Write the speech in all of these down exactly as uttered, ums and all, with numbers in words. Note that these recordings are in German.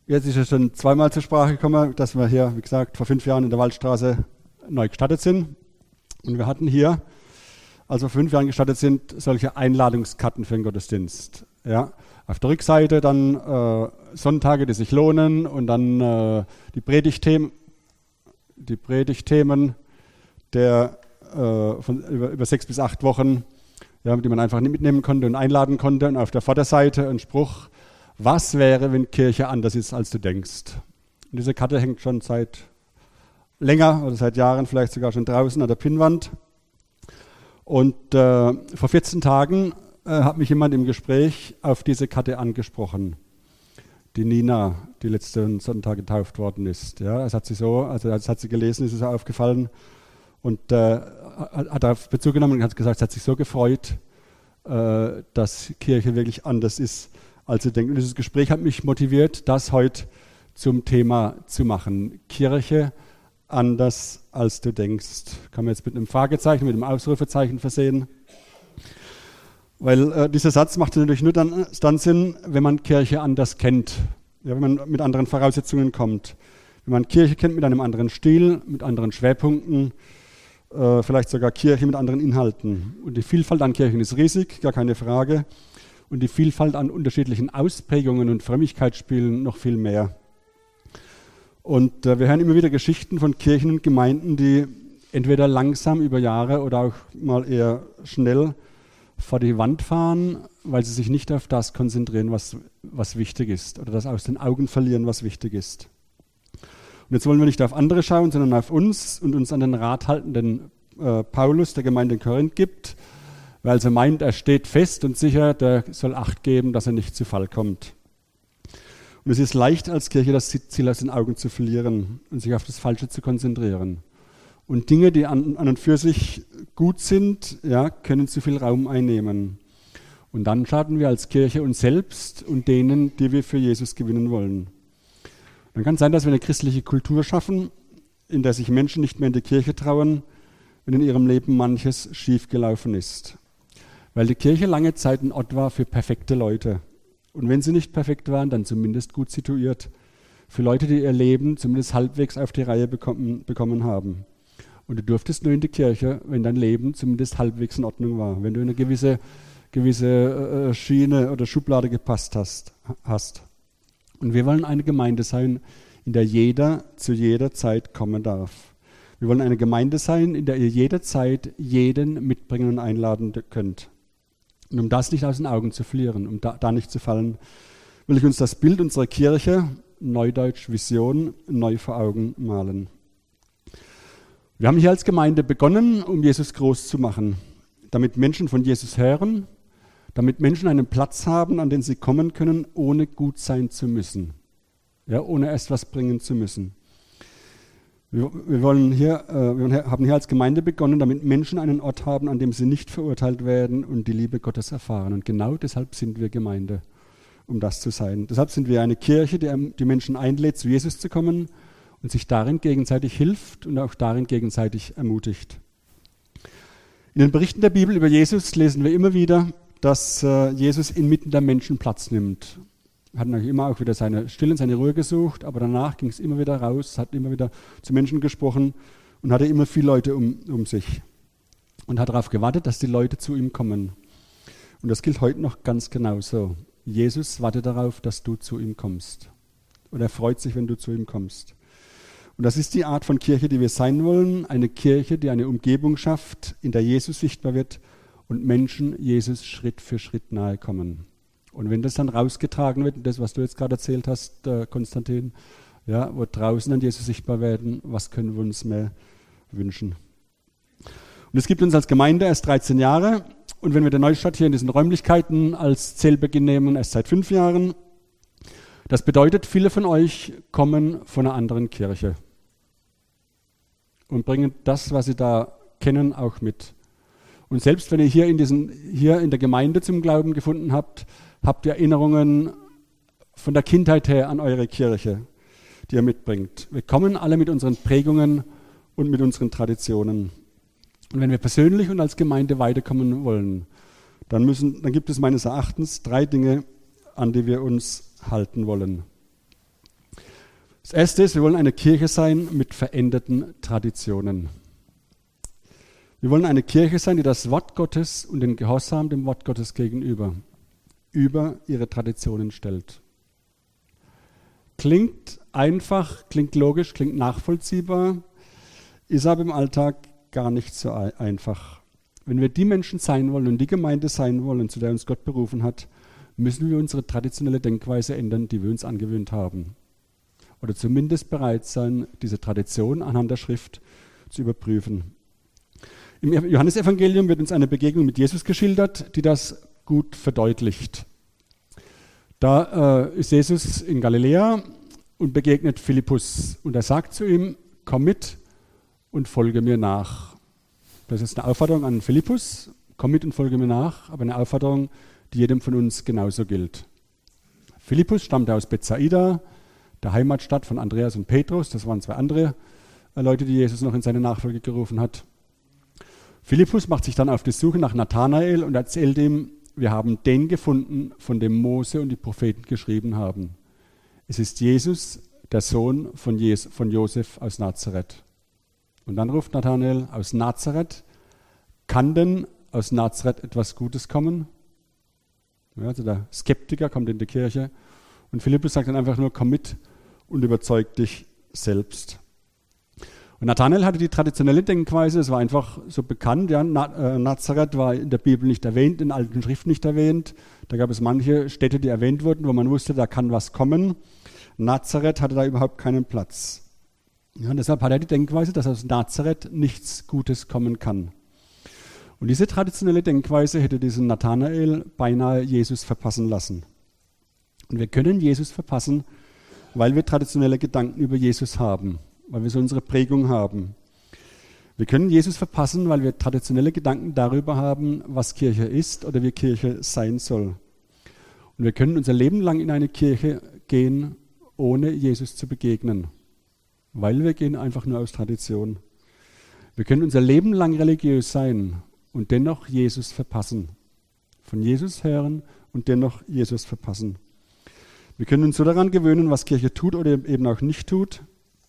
Jetzt ist es schon zweimal zur Sprache gekommen, dass wir hier, wie gesagt, vor fünf Jahren in der Waldstraße neu gestartet sind. Und wir hatten hier, als wir vor fünf Jahren gestartet sind, solche Einladungskarten für den Gottesdienst. Ja, auf der Rückseite dann äh, Sonntage, die sich lohnen, und dann äh, die Predigtthemen, die Predigtthemen der, äh, von über, über sechs bis acht Wochen, ja, die man einfach mitnehmen konnte und einladen konnte. Und auf der Vorderseite ein Spruch: Was wäre, wenn Kirche anders ist, als du denkst? Und diese Karte hängt schon seit länger oder seit Jahren vielleicht sogar schon draußen an der Pinnwand. Und äh, vor vierzehn Tagen äh, hat mich jemand im Gespräch auf diese Karte angesprochen. Die Nina, die letzten Sonntag getauft worden ist. Ja, es hat sie so, also es hat sie gelesen, ist es aufgefallen und äh, hat darauf Bezug genommen und hat gesagt, es hat sich so gefreut, äh, dass Kirche wirklich anders ist, als sie denkt. Und dieses Gespräch hat mich motiviert, das heute zum Thema zu machen. Kirche anders, als du denkst. Kann man jetzt mit einem Fragezeichen, mit einem Ausrufezeichen versehen. Weil äh, dieser Satz macht natürlich nur dann, dann Sinn, wenn man Kirche anders kennt. Ja, wenn man mit anderen Voraussetzungen kommt. Wenn man Kirche kennt mit einem anderen Stil, mit anderen Schwerpunkten, äh, vielleicht sogar Kirche mit anderen Inhalten. Und die Vielfalt an Kirchen ist riesig, gar keine Frage. Und die Vielfalt an unterschiedlichen Ausprägungen und Frömmigkeitsspielen noch viel mehr. Und äh, wir hören immer wieder Geschichten von Kirchen und Gemeinden, die entweder langsam über Jahre oder auch mal eher schnell vor die Wand fahren, weil sie sich nicht auf das konzentrieren, was, was wichtig ist, oder das aus den Augen verlieren, was wichtig ist. Und jetzt wollen wir nicht auf andere schauen, sondern auf uns und uns an den Rat halten, den äh, Paulus der Gemeinde in Korinth gibt, weil er meint, er steht fest und sicher, der soll Acht geben, dass er nicht zu Fall kommt. Und es ist leicht als Kirche, das Ziel aus den Augen zu verlieren und sich auf das Falsche zu konzentrieren. Und Dinge, die an, an und für sich gut sind, ja, können zu viel Raum einnehmen. Und dann schaden wir als Kirche uns selbst und denen, die wir für Jesus gewinnen wollen. Dann kann es sein, dass wir eine christliche Kultur schaffen, in der sich Menschen nicht mehr in die Kirche trauen, wenn in ihrem Leben manches schiefgelaufen ist. Weil die Kirche lange Zeit ein Ort war für perfekte Leute. Und wenn sie nicht perfekt waren, dann zumindest gut situiert. Für Leute, die ihr Leben zumindest halbwegs auf die Reihe bekommen, bekommen haben. Und du durftest nur in die Kirche, wenn dein Leben zumindest halbwegs in Ordnung war. Wenn du in eine gewisse, gewisse äh, Schiene oder Schublade gepasst hast, hast. Und wir wollen eine Gemeinde sein, in der jeder zu jeder Zeit kommen darf. Wir wollen eine Gemeinde sein, in der ihr jederzeit jeden mitbringen und einladen könnt. Und um das nicht aus den Augen zu verlieren, um da, da nicht zu fallen, will ich uns das Bild unserer Kirche, Neudeutsch Vision, neu vor Augen malen. Wir haben hier als Gemeinde begonnen, um Jesus groß zu machen, damit Menschen von Jesus hören, damit Menschen einen Platz haben, an den sie kommen können, ohne gut sein zu müssen, ja, ohne erst was bringen zu müssen. Wir, wir, wollen hier, äh, wir haben hier als Gemeinde begonnen, damit Menschen einen Ort haben, an dem sie nicht verurteilt werden und die Liebe Gottes erfahren. Und genau deshalb sind wir Gemeinde, um das zu sein. Deshalb sind wir eine Kirche, die die Menschen einlädt, zu Jesus zu kommen und sich darin gegenseitig hilft und auch darin gegenseitig ermutigt. In den Berichten der Bibel über Jesus lesen wir immer wieder, dass äh, Jesus inmitten der Menschen Platz nimmt. Er hat natürlich immer auch wieder seine Stille und seine Ruhe gesucht, aber danach ging es immer wieder raus, hat immer wieder zu Menschen gesprochen und hatte immer viele Leute um, um sich. Und hat darauf gewartet, dass die Leute zu ihm kommen. Und das gilt heute noch ganz genauso. Jesus wartet darauf, dass du zu ihm kommst. Und er freut sich, wenn du zu ihm kommst. Und das ist die Art von Kirche, die wir sein wollen. Eine Kirche, die eine Umgebung schafft, in der Jesus sichtbar wird und Menschen Jesus Schritt für Schritt nahe kommen. Und wenn das dann rausgetragen wird, das, was du jetzt gerade erzählt hast, äh, Konstantin, ja, wo draußen dann Jesus sichtbar werden, was können wir uns mehr wünschen? Und es gibt uns als Gemeinde erst dreizehn Jahre. Und wenn wir den Neustart hier in diesen Räumlichkeiten als Zählbeginn nehmen, erst seit fünf Jahren. Das bedeutet, viele von euch kommen von einer anderen Kirche und bringen das, was sie da kennen, auch mit. Und selbst wenn ihr hier in, diesen, hier in der Gemeinde zum Glauben gefunden habt, habt ihr Erinnerungen von der Kindheit her an eure Kirche, die ihr mitbringt. Wir kommen alle mit unseren Prägungen und mit unseren Traditionen. Und wenn wir persönlich und als Gemeinde weiterkommen wollen, dann, müssen, dann gibt es meines Erachtens drei Dinge, an die wir uns halten wollen. Das Erste ist, wir wollen eine Kirche sein mit veränderten Traditionen. Wir wollen eine Kirche sein, die das Wort Gottes und den Gehorsam dem Wort Gottes gegenüber über ihre Traditionen stellt. Klingt einfach, klingt logisch, klingt nachvollziehbar, ist aber im Alltag gar nicht so einfach. Wenn wir die Menschen sein wollen und die Gemeinde sein wollen, zu der uns Gott berufen hat, müssen wir unsere traditionelle Denkweise ändern, die wir uns angewöhnt haben. Oder zumindest bereit sein, diese Tradition anhand der Schrift zu überprüfen. Im Johannesevangelium wird uns eine Begegnung mit Jesus geschildert, die das gut verdeutlicht. Da äh, ist Jesus in Galiläa und begegnet Philippus. Und er sagt zu ihm, komm mit und folge mir nach. Das ist eine Aufforderung an Philippus, komm mit und folge mir nach, aber eine Aufforderung, die jedem von uns genauso gilt. Philippus stammte aus Bethsaida, der Heimatstadt von Andreas und Petrus. Das waren zwei andere äh, Leute, die Jesus noch in seine Nachfolge gerufen hat. Philippus macht sich dann auf die Suche nach Nathanael und erzählt ihm, wir haben den gefunden, von dem Mose und die Propheten geschrieben haben. Es ist Jesus, der Sohn von, Jes- von Josef aus Nazareth. Und dann ruft Nathanael, aus Nazareth, kann denn aus Nazareth etwas Gutes kommen? Ja, also der Skeptiker kommt in die Kirche und Philippus sagt dann einfach nur, komm mit und überzeug dich selbst. Und Nathanael hatte die traditionelle Denkweise, es war einfach so bekannt, ja, Na, äh, Nazareth war in der Bibel nicht erwähnt, in alten Schriften nicht erwähnt. Da gab es manche Städte, die erwähnt wurden, wo man wusste, da kann was kommen. Nazareth hatte da überhaupt keinen Platz. Ja, und deshalb hat er die Denkweise, dass aus Nazareth nichts Gutes kommen kann. Und diese traditionelle Denkweise hätte diesen Nathanael beinahe Jesus verpassen lassen. Und wir können Jesus verpassen, weil wir traditionelle Gedanken über Jesus haben, weil wir so unsere Prägung haben. Wir können Jesus verpassen, weil wir traditionelle Gedanken darüber haben, was Kirche ist oder wie Kirche sein soll. Und wir können unser Leben lang in eine Kirche gehen, ohne Jesus zu begegnen, weil wir gehen einfach nur aus Tradition. Wir können unser Leben lang religiös sein und dennoch Jesus verpassen. Von Jesus hören und dennoch Jesus verpassen. Wir können uns so daran gewöhnen, was Kirche tut oder eben auch nicht tut.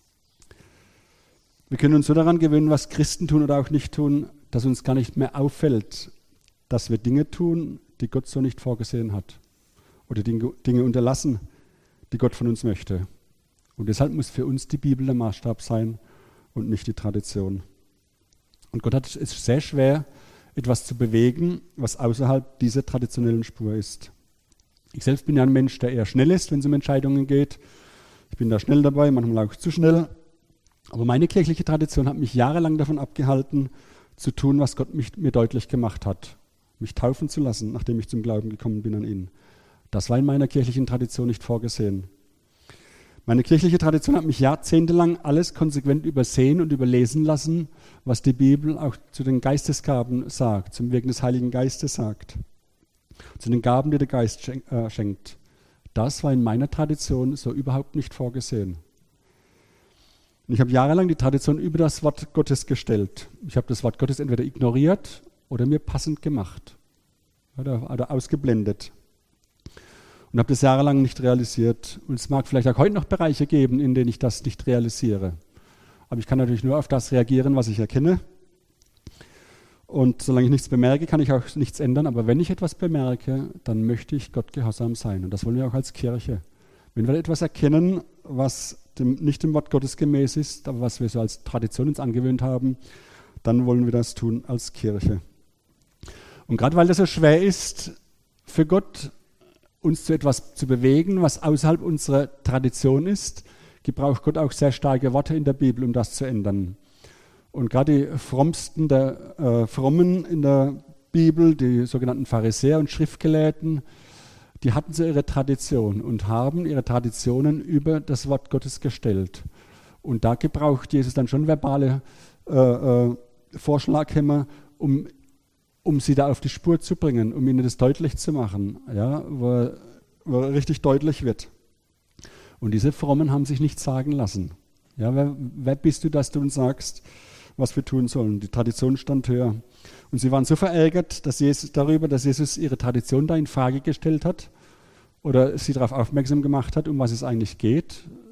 Wir können uns so daran gewöhnen, was Christen tun oder auch nicht tun, dass uns gar nicht mehr auffällt, dass wir Dinge tun, die Gott so nicht vorgesehen hat. Oder Dinge unterlassen, die Gott von uns möchte. Und deshalb muss für uns die Bibel der Maßstab sein und nicht die Tradition. Und Gott hat es sehr schwer, etwas zu bewegen, was außerhalb dieser traditionellen Spur ist. Ich selbst bin ja ein Mensch, der eher schnell ist, wenn es um Entscheidungen geht. Ich bin da schnell dabei, manchmal auch zu schnell. Aber meine kirchliche Tradition hat mich jahrelang davon abgehalten, zu tun, was Gott mich, mir deutlich gemacht hat. Mich taufen zu lassen, nachdem ich zum Glauben gekommen bin an ihn. Das war in meiner kirchlichen Tradition nicht vorgesehen. Meine kirchliche Tradition hat mich jahrzehntelang alles konsequent übersehen und überlesen lassen, was die Bibel auch zu den Geistesgaben sagt, zum Wirken des Heiligen Geistes sagt, zu den Gaben, die der Geist schenkt. Das war in meiner Tradition so überhaupt nicht vorgesehen. Und ich habe jahrelang die Tradition über das Wort Gottes gestellt. Ich habe das Wort Gottes entweder ignoriert oder mir passend gemacht oder, oder ausgeblendet. Und habe das jahrelang nicht realisiert. Und es mag vielleicht auch heute noch Bereiche geben, in denen ich das nicht realisiere. Aber ich kann natürlich nur auf das reagieren, was ich erkenne. Und solange ich nichts bemerke, kann ich auch nichts ändern. Aber wenn ich etwas bemerke, dann möchte ich Gott gehorsam sein. Und das wollen wir auch als Kirche. Wenn wir etwas erkennen, was dem, nicht dem Wort Gottes gemäß ist, aber was wir so als Tradition uns angewöhnt haben, dann wollen wir das tun als Kirche. Und gerade weil das so schwer ist, für Gott uns zu etwas zu bewegen, was außerhalb unserer Tradition ist, gebraucht Gott auch sehr starke Worte in der Bibel, um das zu ändern. Und gerade die frommsten der äh, Frommen in der Bibel, die sogenannten Pharisäer und Schriftgelehrten, die hatten so ihre Tradition und haben ihre Traditionen über das Wort Gottes gestellt. Und da gebraucht Jesus dann schon verbale äh, äh, Vorschlaghämmer, um um sie da auf die Spur zu bringen, um ihnen das deutlich zu machen, ja, wo, wo richtig deutlich wird. Und diese Frommen haben sich nichts sagen lassen. Ja, wer, wer bist du, dass du uns sagst, was wir tun sollen? Die Tradition stand höher. Und sie waren so verärgert dass Jesus, darüber, dass Jesus ihre Tradition da in Frage gestellt hat oder sie darauf aufmerksam gemacht hat, um was es eigentlich geht.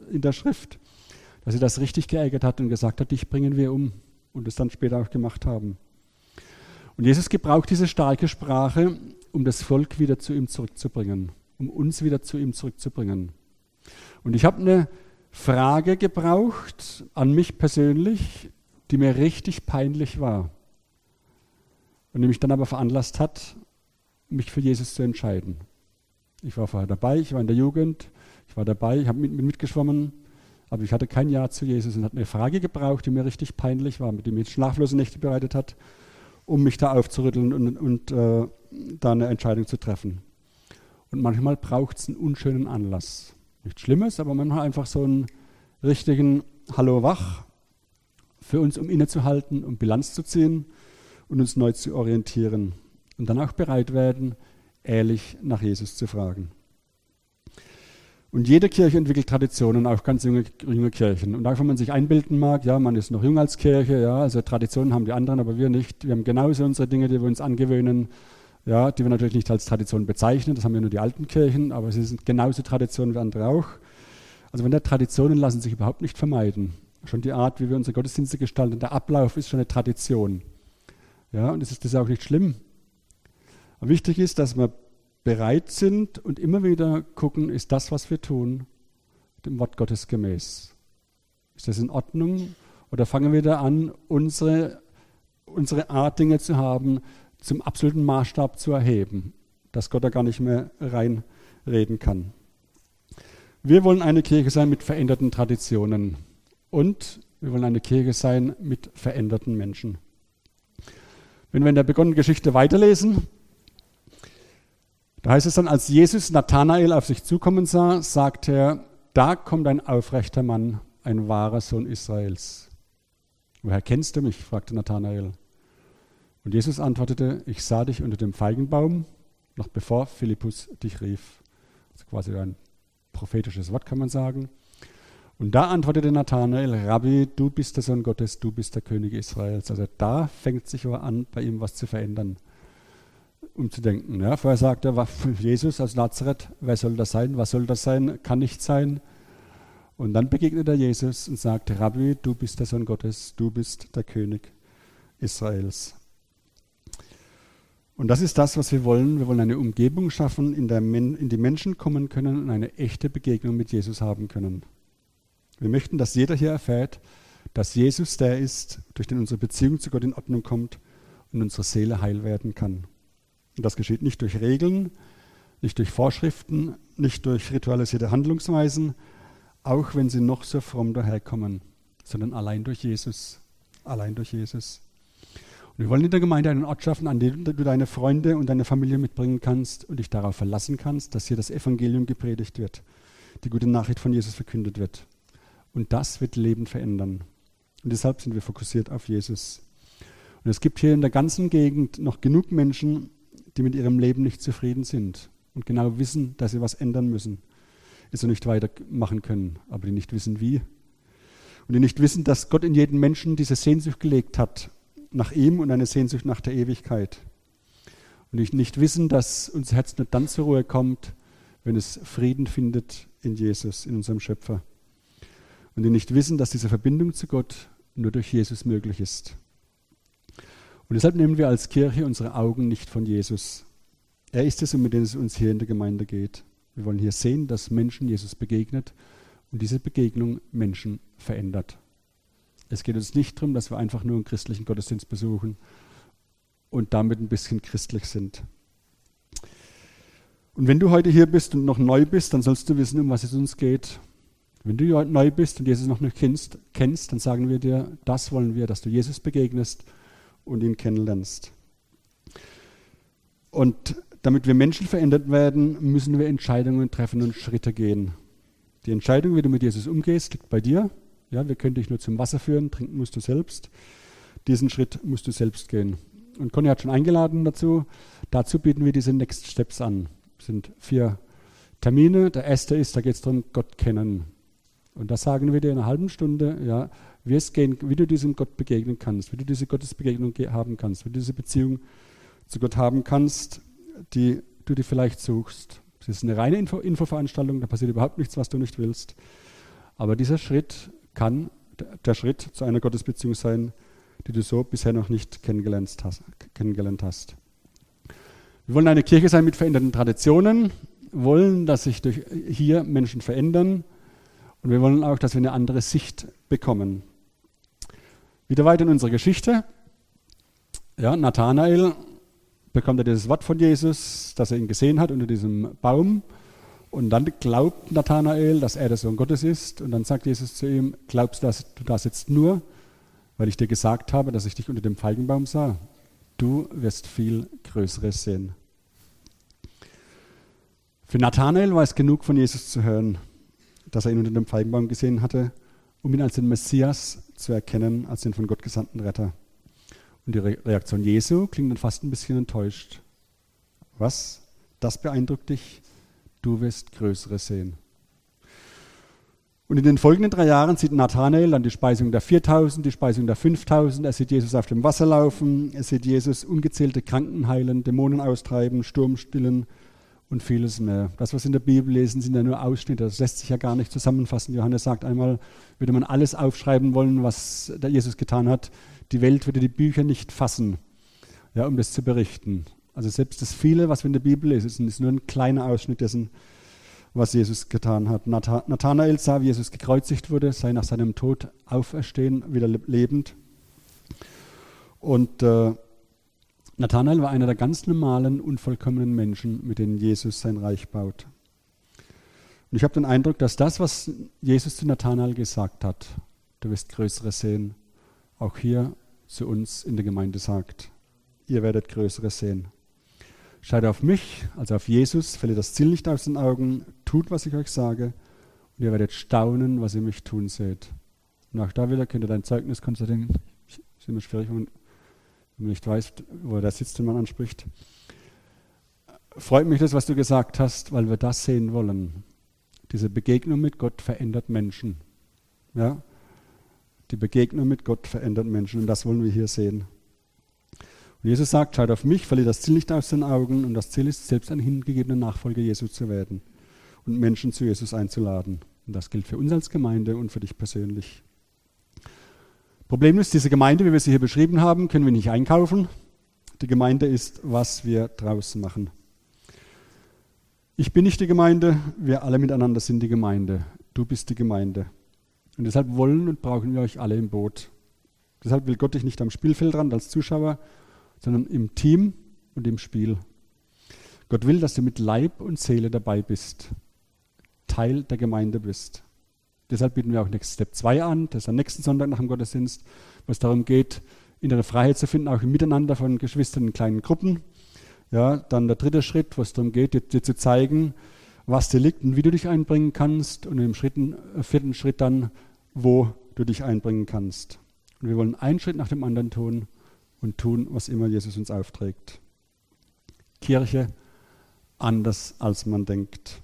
in der Schrift, dass sie das richtig geärgert hat und gesagt hat, dich bringen wir um und es dann später auch gemacht haben. Und Jesus gebraucht diese starke Sprache, um das Volk wieder zu ihm zurückzubringen, um uns wieder zu ihm zurückzubringen. Und ich habe eine Frage gebraucht an mich persönlich, die mir richtig peinlich war und die mich dann aber veranlasst hat, mich für Jesus zu entscheiden. Ich war vorher dabei, ich war in der Jugend, ich war dabei, ich habe mit, mit mitgeschwommen, aber ich hatte kein Ja zu Jesus und hatte eine Frage gebraucht, die mir richtig peinlich war, mit die mir schlaflose Nächte bereitet hat, um mich da aufzurütteln und, und äh, da eine Entscheidung zu treffen. Und manchmal braucht es einen unschönen Anlass. Nichts Schlimmes, aber manchmal einfach so einen richtigen Hallo wach für uns, um innezuhalten, um Bilanz zu ziehen und uns neu zu orientieren. Und dann auch bereit werden, ehrlich nach Jesus zu fragen. Und jede Kirche entwickelt Traditionen, auch ganz junge, junge Kirchen. Und auch wenn man sich einbilden mag, ja, man ist noch jung als Kirche, ja, also Traditionen haben die anderen, aber wir nicht. Wir haben genauso unsere Dinge, die wir uns angewöhnen, ja, die wir natürlich nicht als Tradition bezeichnen, das haben ja nur die alten Kirchen, aber sie sind genauso Traditionen wie andere auch. Also wenn da Traditionen lassen sich überhaupt nicht vermeiden. Schon die Art, wie wir unsere Gottesdienste gestalten, der Ablauf ist schon eine Tradition. Ja, und das ist, das ist auch nicht schlimm. Aber wichtig ist, dass wir bereit sind und immer wieder gucken, ist das, was wir tun, dem Wort Gottes gemäß? Ist das in Ordnung? Oder fangen wir da an, unsere, unsere Art, Dinge zu haben, zum absoluten Maßstab zu erheben, dass Gott da gar nicht mehr reinreden kann? Wir wollen eine Kirche sein mit veränderten Traditionen und wir wollen eine Kirche sein mit veränderten Menschen. Wenn wir in der begonnenen Geschichte weiterlesen, da heißt es dann, als Jesus Nathanael auf sich zukommen sah, sagte er, da kommt ein aufrechter Mann, ein wahrer Sohn Israels. Woher kennst du mich? Fragte Nathanael. Und Jesus antwortete, ich sah dich unter dem Feigenbaum, noch bevor Philippus dich rief. Das ist quasi ein prophetisches Wort, kann man sagen. Und da antwortete Nathanael, Rabbi, du bist der Sohn Gottes, du bist der König Israels. Also da fängt sich aber an, bei ihm was zu verändern. Umzudenken. Ja. Vorher sagte er, Jesus aus Nazareth, wer soll das sein? Was soll das sein? Kann nicht sein. Und dann begegnet er Jesus und sagt, Rabbi, du bist der Sohn Gottes, du bist der König Israels. Und das ist das, was wir wollen. Wir wollen eine Umgebung schaffen, in der Men- in die Menschen kommen können und eine echte Begegnung mit Jesus haben können. Wir möchten, dass jeder hier erfährt, dass Jesus der ist, durch den unsere Beziehung zu Gott in Ordnung kommt und unsere Seele heil werden kann. Und das geschieht nicht durch Regeln, nicht durch Vorschriften, nicht durch ritualisierte Handlungsweisen, auch wenn sie noch so fromm daherkommen, sondern allein durch Jesus. Allein durch Jesus. Und wir wollen in der Gemeinde einen Ort schaffen, an dem du deine Freunde und deine Familie mitbringen kannst und dich darauf verlassen kannst, dass hier das Evangelium gepredigt wird, die gute Nachricht von Jesus verkündet wird. Und das wird Leben verändern. Und deshalb sind wir fokussiert auf Jesus. Und es gibt hier in der ganzen Gegend noch genug Menschen, die mit ihrem Leben nicht zufrieden sind und genau wissen, dass sie was ändern müssen, es so nicht weitermachen können, aber die nicht wissen, wie. Und die nicht wissen, dass Gott in jeden Menschen diese Sehnsucht gelegt hat, nach ihm und eine Sehnsucht nach der Ewigkeit. Und die nicht wissen, dass unser Herz nur dann zur Ruhe kommt, wenn es Frieden findet in Jesus, in unserem Schöpfer. Und die nicht wissen, dass diese Verbindung zu Gott nur durch Jesus möglich ist. Und deshalb nehmen wir als Kirche unsere Augen nicht von Jesus. Er ist es, um den es uns hier in der Gemeinde geht. Wir wollen hier sehen, dass Menschen Jesus begegnet und diese Begegnung Menschen verändert. Es geht uns nicht darum, dass wir einfach nur einen christlichen Gottesdienst besuchen und damit ein bisschen christlich sind. Und wenn du heute hier bist und noch neu bist, dann sollst du wissen, um was es uns geht. Wenn du neu bist und Jesus noch nicht kennst, kennst, dann sagen wir dir, das wollen wir, dass du Jesus begegnest und ihn kennenlernst. Und damit wir Menschen verändert werden, müssen wir Entscheidungen treffen und Schritte gehen. Die Entscheidung, wie du mit Jesus umgehst, liegt bei dir. Ja, wir können dich nur zum Wasser führen, trinken musst du selbst. Diesen Schritt musst du selbst gehen. Und Conny hat schon eingeladen dazu. Dazu bieten wir diese Next Steps an. Es sind vier Termine. Der erste ist, da geht es darum, Gott kennen. Und da sagen wir dir in einer halben Stunde, ja, wie es gehen, wie du diesem Gott begegnen kannst, wie du diese Gottesbegegnung haben kannst, wie du diese Beziehung zu Gott haben kannst, die du dir vielleicht suchst. Es ist eine reine Info- Infoveranstaltung, da passiert überhaupt nichts, was du nicht willst. Aber dieser Schritt kann der Schritt zu einer Gottesbeziehung sein, die du so bisher noch nicht kennengelernt hast. Kennengelernt hast. Wir wollen eine Kirche sein mit veränderten Traditionen, wollen, dass sich durch hier Menschen verändern und wir wollen auch, dass wir eine andere Sicht bekommen. Wieder weiter in unserer Geschichte. Ja, Nathanael bekommt er dieses Wort von Jesus, dass er ihn gesehen hat unter diesem Baum. Und dann glaubt Nathanael, dass er der Sohn Gottes ist. Und dann sagt Jesus zu ihm, glaubst du, dass du das jetzt nur, weil ich dir gesagt habe, dass ich dich unter dem Feigenbaum sah? Du wirst viel Größeres sehen. Für Nathanael war es genug, von Jesus zu hören, dass er ihn unter dem Feigenbaum gesehen hatte, um ihn als den Messias zu erkennen, als den von Gott gesandten Retter. Und die Reaktion Jesu klingt dann fast ein bisschen enttäuscht. Was? Das beeindruckt dich? Du wirst Größeres sehen. Und in den folgenden drei Jahren sieht Nathanael dann die Speisung der viertausend, die Speisung der fünftausend. Er sieht Jesus auf dem Wasser laufen. Er sieht Jesus ungezählte Kranken heilen, Dämonen austreiben, Sturm stillen und vieles mehr. Das, was in der Bibel lesen, sind ja nur Ausschnitte. Das lässt sich ja gar nicht zusammenfassen. Johannes sagt einmal, würde man alles aufschreiben wollen, was der Jesus getan hat, die Welt würde die Bücher nicht fassen, ja, um das zu berichten. Also selbst das viele, was wir in der Bibel lesen, ist nur ein kleiner Ausschnitt dessen, was Jesus getan hat. Nathanael sah, wie Jesus gekreuzigt wurde, sei nach seinem Tod auferstehen, wieder lebend. Und äh, Nathanael war einer der ganz normalen, unvollkommenen Menschen, mit denen Jesus sein Reich baut. Und ich habe den Eindruck, dass das, was Jesus zu Nathanael gesagt hat, du wirst Größeres sehen, auch hier zu uns in der Gemeinde sagt, ihr werdet Größeres sehen. Schaut auf mich, also auf Jesus, verliert das Ziel nicht aus den Augen, tut, was ich euch sage und ihr werdet staunen, was ihr mich tun seht. Und auch da wieder könnt ihr dein Zeugnis konstatieren. Ist immer schwierig, wenn man nicht weiß, wo der sitzt, den man anspricht. Freut mich das, was du gesagt hast, weil wir das sehen wollen. Diese Begegnung mit Gott verändert Menschen. Ja? Die Begegnung mit Gott verändert Menschen und das wollen wir hier sehen. Und Jesus sagt, schaut auf mich, verliert das Ziel nicht aus den Augen und das Ziel ist, selbst ein hingegebener Nachfolger Jesu zu werden und Menschen zu Jesus einzuladen. Und das gilt für uns als Gemeinde und für dich persönlich. Problem ist, diese Gemeinde, wie wir sie hier beschrieben haben, können wir nicht einkaufen. Die Gemeinde ist, was wir draußen machen. Ich bin nicht die Gemeinde, wir alle miteinander sind die Gemeinde. Du bist die Gemeinde. Und deshalb wollen und brauchen wir euch alle im Boot. Deshalb will Gott dich nicht am Spielfeldrand als Zuschauer, sondern im Team und im Spiel. Gott will, dass du mit Leib und Seele dabei bist, Teil der Gemeinde bist. Deshalb bieten wir auch Next Step zwei an, das ist am nächsten Sonntag nach dem Gottesdienst, wo es darum geht, innere Freiheit zu finden, auch im Miteinander von Geschwistern in kleinen Gruppen. Ja, dann der dritte Schritt, wo es darum geht, dir, dir zu zeigen, was dir liegt und wie du dich einbringen kannst und im Schritten, vierten Schritt dann, wo du dich einbringen kannst. Und wir wollen einen Schritt nach dem anderen tun und tun, was immer Jesus uns aufträgt. Kirche anders, als man denkt.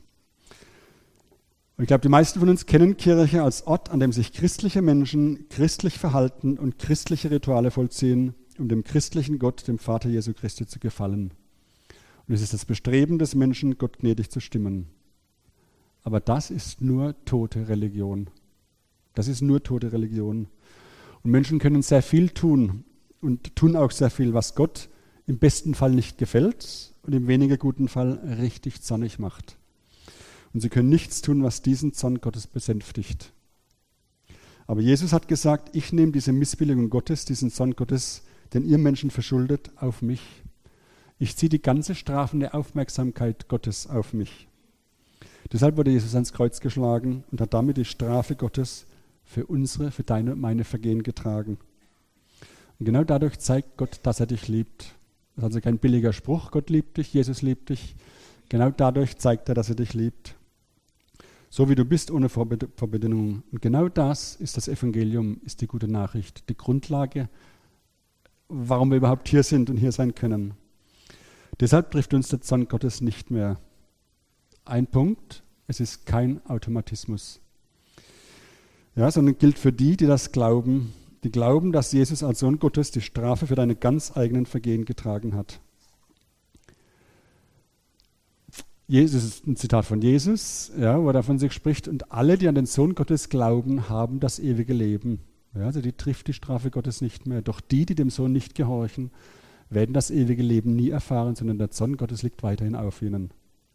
Und ich glaube, die meisten von uns kennen Kirche als Ort, an dem sich christliche Menschen christlich verhalten und christliche Rituale vollziehen, um dem christlichen Gott, dem Vater Jesu Christi, zu gefallen. Und es ist das Bestreben des Menschen, Gott gnädig zu stimmen. Aber das ist nur tote Religion. Das ist nur tote Religion. Und Menschen können sehr viel tun und tun auch sehr viel, was Gott im besten Fall nicht gefällt und im weniger guten Fall richtig zornig macht. Und sie können nichts tun, was diesen Zorn Gottes besänftigt. Aber Jesus hat gesagt, ich nehme diese Missbilligung Gottes, diesen Zorn Gottes, den ihr Menschen verschuldet, auf mich. Ich ziehe die ganze strafende Aufmerksamkeit Gottes auf mich. Deshalb wurde Jesus ans Kreuz geschlagen und hat damit die Strafe Gottes für unsere, für deine und meine Vergehen getragen. Und genau dadurch zeigt Gott, dass er dich liebt. Das ist also kein billiger Spruch, Gott liebt dich, Jesus liebt dich. Genau dadurch zeigt er, dass er dich liebt. So wie du bist, ohne Vorbedingungen. Und genau das ist das Evangelium, ist die gute Nachricht, die Grundlage, warum wir überhaupt hier sind und hier sein können. Deshalb trifft uns der Zorn Gottes nicht mehr. Ein Punkt, es ist kein Automatismus. Ja, sondern gilt für die, die das glauben, die glauben, dass Jesus als Sohn Gottes die Strafe für deine ganz eigenen Vergehen getragen hat. Jesus ist ein Zitat von Jesus, ja, wo er davon sich spricht, und alle, die an den Sohn Gottes glauben, haben das ewige Leben. Ja, also die trifft die Strafe Gottes nicht mehr. Doch die, die dem Sohn nicht gehorchen, werden das ewige Leben nie erfahren, sondern der Zorn Gottes liegt weiterhin auf ihnen.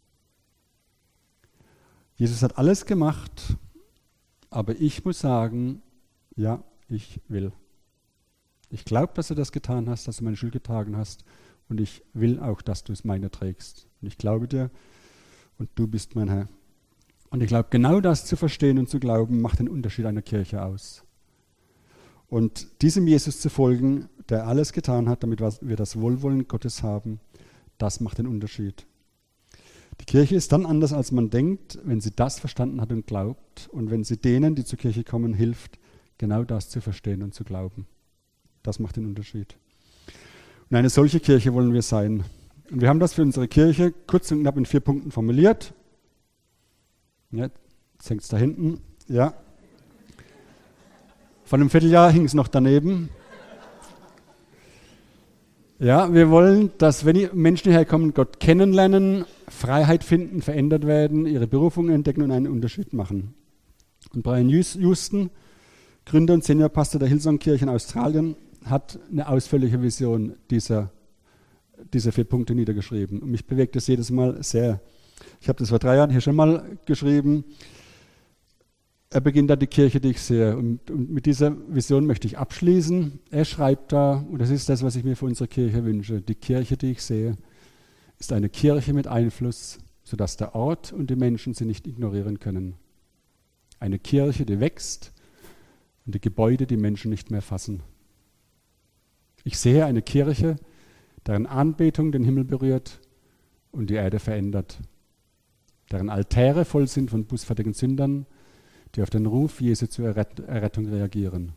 Jesus hat alles gemacht, aber ich muss sagen, ja, ich will. Ich glaube, dass du das getan hast, dass du meine Schuld getragen hast, und ich will auch, dass du es meine trägst. Und ich glaube dir, und du bist mein Herr. Und ich glaube, genau das zu verstehen und zu glauben, macht den Unterschied einer Kirche aus. Und diesem Jesus zu folgen, der alles getan hat, damit wir das Wohlwollen Gottes haben, das macht den Unterschied. Die Kirche ist dann anders, als man denkt, wenn sie das verstanden hat und glaubt, und wenn sie denen, die zur Kirche kommen, hilft, genau das zu verstehen und zu glauben. Das macht den Unterschied. Und eine solche Kirche wollen wir sein. Und wir haben das für unsere Kirche kurz und knapp in vier Punkten formuliert. Ja, jetzt hängt es da hinten. Ja. Vor einem Vierteljahr hing es noch daneben. Ja, wir wollen, dass, wenn die Menschen hierher kommen, Gott kennenlernen, Freiheit finden, verändert werden, ihre Berufung entdecken und einen Unterschied machen. Und Brian Houston, Gründer und Seniorpastor der Hillsong-Kirche in Australien, hat eine ausführliche Vision dieser, dieser vier Punkte niedergeschrieben. Und mich bewegt das jedes Mal sehr. Ich habe das vor drei Jahren hier schon mal geschrieben. Er beginnt da die Kirche, die ich sehe. Und, und mit dieser Vision möchte ich abschließen. Er schreibt da, und das ist das, was ich mir für unsere Kirche wünsche, die Kirche, die ich sehe, ist eine Kirche mit Einfluss, sodass der Ort und die Menschen sie nicht ignorieren können. Eine Kirche, die wächst und die Gebäude die Menschen nicht mehr fassen. Ich sehe eine Kirche, deren Anbetung den Himmel berührt und die Erde verändert, deren Altäre voll sind von bußfertigen Sündern, die auf den Ruf Jesu zur Errettung reagieren.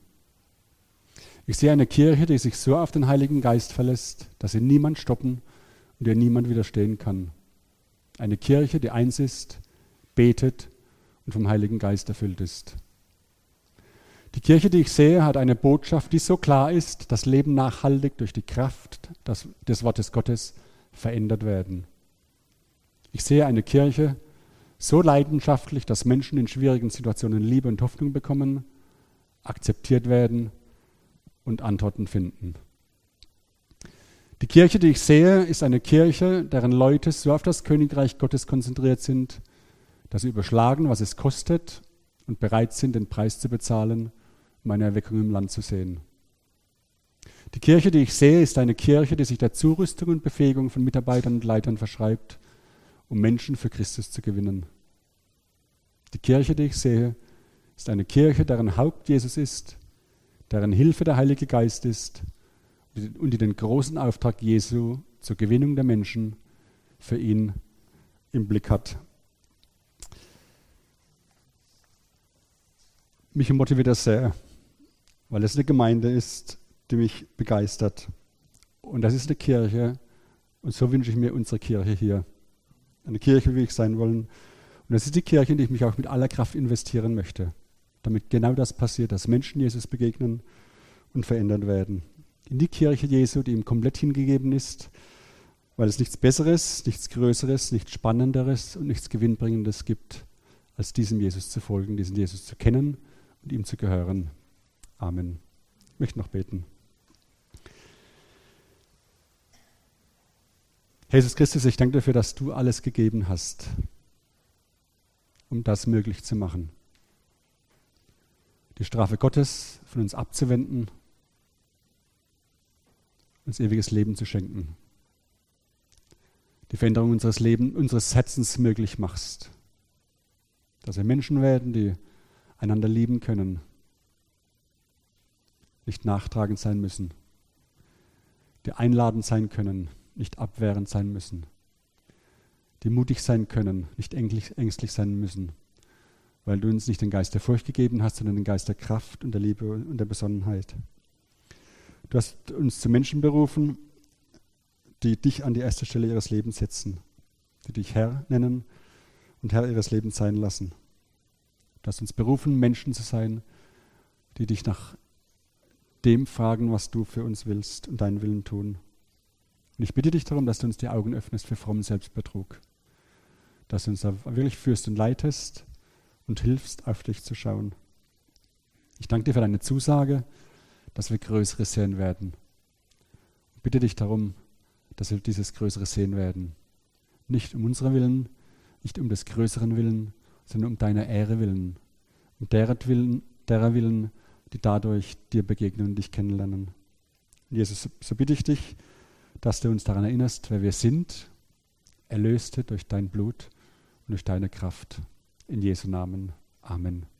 Ich sehe eine Kirche, die sich so auf den Heiligen Geist verlässt, dass sie niemand stoppen und ihr niemand widerstehen kann. Eine Kirche, die eins ist, betet und vom Heiligen Geist erfüllt ist. Die Kirche, die ich sehe, hat eine Botschaft, die so klar ist, dass Leben nachhaltig durch die Kraft des Wortes Gottes verändert werden. Ich sehe eine Kirche so leidenschaftlich, dass Menschen in schwierigen Situationen Liebe und Hoffnung bekommen, akzeptiert werden und Antworten finden. Die Kirche, die ich sehe, ist eine Kirche, deren Leute so auf das Königreich Gottes konzentriert sind, dass sie überschlagen, was es kostet, und bereit sind, den Preis zu bezahlen, um eine Erweckung im Land zu sehen. Die Kirche, die ich sehe, ist eine Kirche, die sich der Zurüstung und Befähigung von Mitarbeitern und Leitern verschreibt, um Menschen für Christus zu gewinnen. Die Kirche, die ich sehe, ist eine Kirche, deren Haupt Jesus ist, deren Hilfe der Heilige Geist ist und die den großen Auftrag Jesu zur Gewinnung der Menschen für ihn im Blick hat. Mich motiviert das sehr, weil es eine Gemeinde ist, die mich begeistert. Und das ist eine Kirche, und so wünsche ich mir unsere Kirche hier. Eine Kirche, wie ich sein wollen. Und das ist die Kirche, in die ich mich auch mit aller Kraft investieren möchte, damit genau das passiert, dass Menschen Jesus begegnen und verändert werden. In die Kirche Jesu, die ihm komplett hingegeben ist, weil es nichts Besseres, nichts Größeres, nichts Spannenderes und nichts Gewinnbringendes gibt, als diesem Jesus zu folgen, diesen Jesus zu kennen und ihm zu gehören. Amen. Ich möchte noch beten. Jesus Christus, ich danke dafür, dass du alles gegeben hast, um das möglich zu machen. Die Strafe Gottes von uns abzuwenden, uns ewiges Leben zu schenken. Die Veränderung unseres Lebens, unseres Herzens möglich machst. Dass wir Menschen werden, die einander lieben können, nicht nachtragend sein müssen, die einladend sein können, nicht abwehrend sein müssen, die mutig sein können, nicht ängstlich sein müssen, weil du uns nicht den Geist der Furcht gegeben hast, sondern den Geist der Kraft und der Liebe und der Besonnenheit. Du hast uns zu Menschen berufen, die dich an die erste Stelle ihres Lebens setzen, die dich Herr nennen und Herr ihres Lebens sein lassen. Du hast uns berufen, Menschen zu sein, die dich nach dem fragen, was du für uns willst und deinen Willen tun. Und ich bitte dich darum, dass du uns die Augen öffnest für frommen Selbstbetrug. dass du uns da wirklich führst und leitest und hilfst, auf dich zu schauen. Ich danke dir für deine Zusage, dass wir Größeres sehen werden. Ich bitte dich darum, dass wir dieses Größere sehen werden. Nicht um unseren Willen, nicht um des Größeren Willen, sondern um deiner Ehre willen. Um derer Willen, derer Willen, die dadurch dir begegnen und dich kennenlernen. Jesus, so bitte ich dich, dass du uns daran erinnerst, wer wir sind, Erlöste durch dein Blut und durch deine Kraft. In Jesu Namen. Amen.